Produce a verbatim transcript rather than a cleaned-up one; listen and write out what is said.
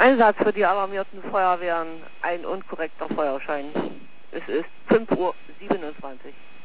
Einsatz für die alarmierten Feuerwehren, ein unkorrekter Feuerschein. Es ist fünf Uhr siebenundzwanzig.